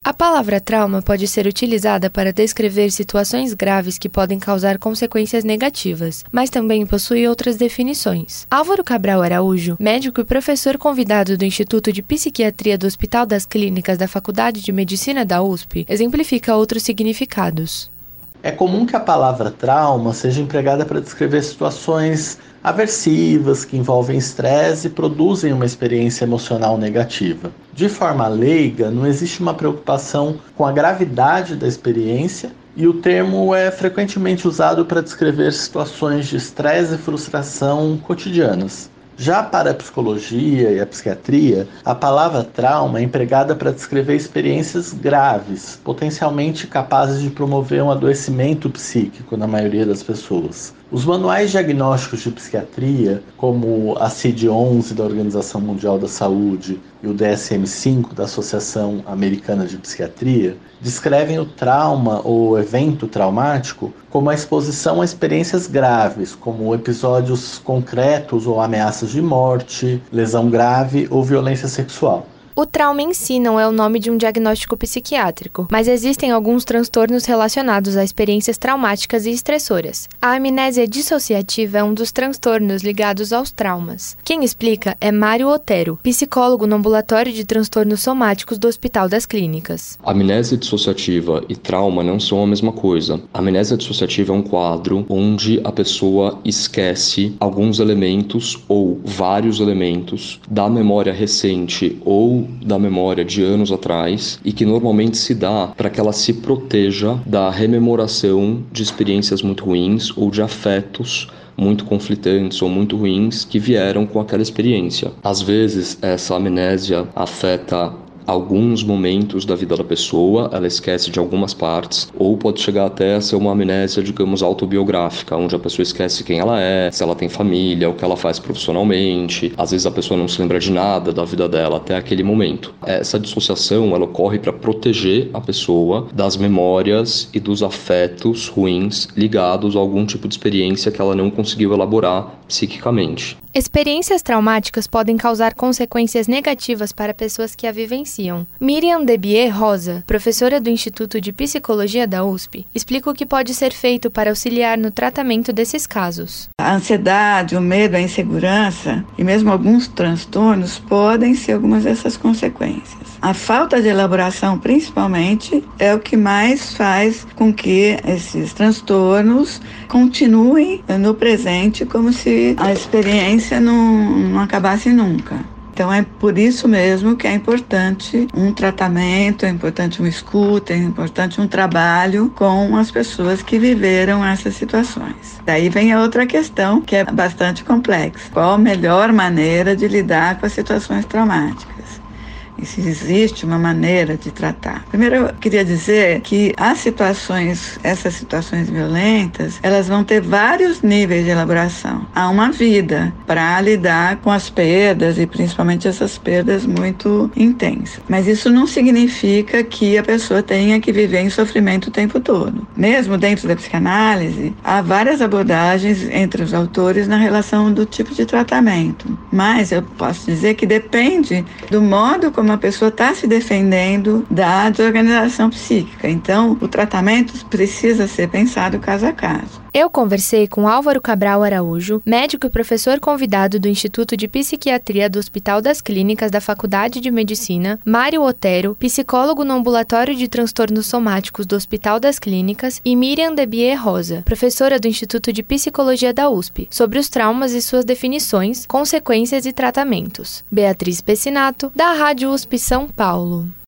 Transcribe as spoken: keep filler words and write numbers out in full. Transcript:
A palavra trauma pode ser utilizada para descrever situações graves que podem causar consequências negativas, mas também possui outras definições. Álvaro Cabral Araújo, médico e professor convidado do Instituto de Psiquiatria do Hospital das Clínicas da Faculdade de Medicina da U S P, exemplifica outros significados. É comum que a palavra trauma seja empregada para descrever situações aversivas que envolvem estresse e produzem uma experiência emocional negativa. De forma leiga, não existe uma preocupação com a gravidade da experiência e o termo é frequentemente usado para descrever situações de estresse e frustração cotidianas. Já para a psicologia e a psiquiatria, a palavra trauma é empregada para descrever experiências graves, potencialmente capazes de promover um adoecimento psíquico na maioria das pessoas. Os manuais diagnósticos de psiquiatria, como a C I D onze da Organização Mundial da Saúde e o D S M cinco da Associação Americana de Psiquiatria, descrevem o trauma ou evento traumático como a exposição a experiências graves, como episódios concretos ou ameaças de morte, lesão grave ou violência sexual. O trauma em si não é o nome de um diagnóstico psiquiátrico, mas existem alguns transtornos relacionados a experiências traumáticas e estressoras. A amnésia dissociativa é um dos transtornos ligados aos traumas. Quem explica é Mário Otero, psicólogo no ambulatório de transtornos somáticos do Hospital das Clínicas. Amnésia dissociativa e trauma não são a mesma coisa. A amnésia dissociativa é um quadro onde a pessoa esquece alguns elementos ou vários elementos da memória recente ou da memória de anos atrás e que normalmente se dá para que ela se proteja da rememoração de experiências muito ruins ou de afetos muito conflitantes ou muito ruins que vieram com aquela experiência. Às vezes, essa amnésia afeta alguns momentos da vida da pessoa, ela esquece de algumas partes, ou pode chegar até a ser uma amnésia, digamos, autobiográfica, onde a pessoa esquece quem ela é, se ela tem família, o que ela faz profissionalmente. Às vezes a pessoa não se lembra de nada da vida dela até aquele momento. Essa dissociação, ela ocorre para proteger a pessoa das memórias e dos afetos ruins ligados a algum tipo de experiência que ela não conseguiu elaborar psiquicamente. Experiências traumáticas podem causar consequências negativas para pessoas que a vivenciam. Miriam Debier Rosa, professora do Instituto de Psicologia da U S P, explica o que pode ser feito para auxiliar no tratamento desses casos. A ansiedade, o medo, a insegurança e mesmo alguns transtornos podem ser algumas dessas consequências. A falta de elaboração, principalmente, é o que mais faz com que esses transtornos continuem no presente como se a experiência não, não acabasse nunca. Então é por isso mesmo que é importante um tratamento, é importante uma escuta, é importante um trabalho com as pessoas que viveram essas situações. Daí vem a outra questão que é bastante complexa. Qual a melhor maneira de lidar com as situações traumáticas? E se existe uma maneira de tratar. Primeiro eu queria dizer que as situações, essas situações violentas, elas vão ter vários níveis de elaboração. Há uma vida para lidar com as perdas e principalmente essas perdas muito intensas. Mas isso não significa que a pessoa tenha que viver em sofrimento o tempo todo. Mesmo dentro da psicanálise, há várias abordagens entre os autores na relação do tipo de tratamento. Mas eu posso dizer que depende do modo como uma pessoa está se defendendo da desorganização psíquica. Então, o tratamento precisa ser pensado caso a caso. Eu conversei com Álvaro Cabral Araújo, médico e professor convidado do Instituto de Psiquiatria do Hospital das Clínicas da Faculdade de Medicina, Mário Otero, psicólogo no ambulatório de transtornos somáticos do Hospital das Clínicas, e Miriam Debier Rosa, professora do Instituto de Psicologia da U S P, sobre os traumas e suas definições, consequências e tratamentos. Beatriz Pessinato, da Rádio U S P São Paulo.